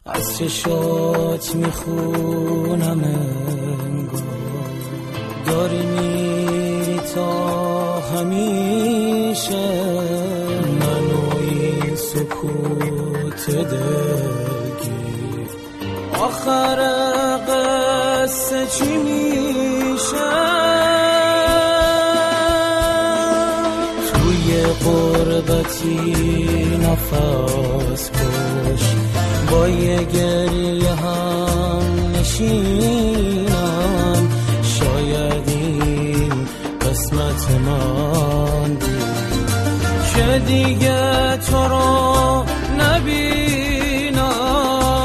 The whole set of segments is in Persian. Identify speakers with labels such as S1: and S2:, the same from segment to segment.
S1: از چشات میخونم انگار داری میری تا همیشه، منو این سکوت دلگیر آخر قصه چی میشه؟ توی غربتی نفس کش با یه گریه هم نشینم، شاید این قسمت من بود که دیگه تو رو نبینم.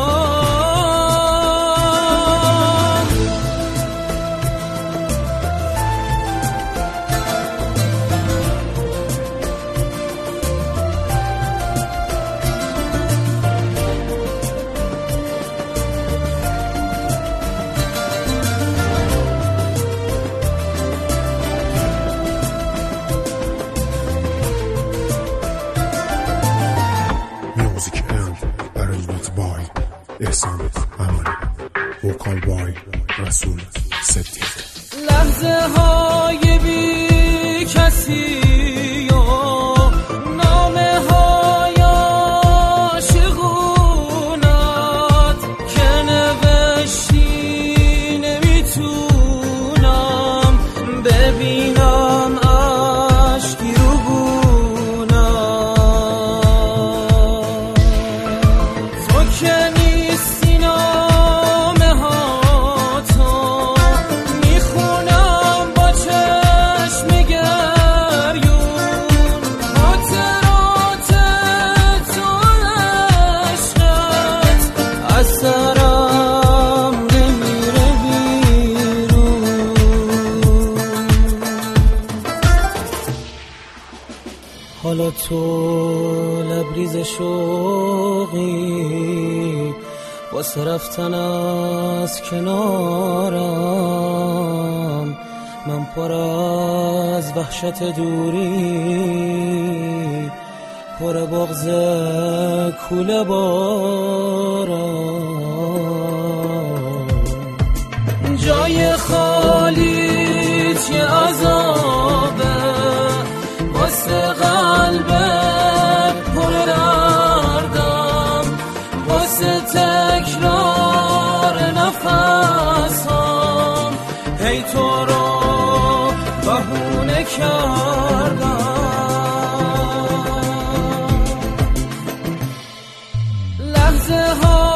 S2: احسان امانی، وکال بای رسول صدیق.
S1: لحظه های بی کسی و نامه های عاشقونت که نوشتی نمیتونم ببینم عشقی رو گونم. تو که حالا تو لبریز شوقی واسه رفتن از کنارم، من پر از وحشت دوری، پر بغض کوله بارم. جای خالیت یه عذابه واسه قلبت پر دردم، واسه تکرار نفسم هی تو رو بهونه کردم. لحظه ها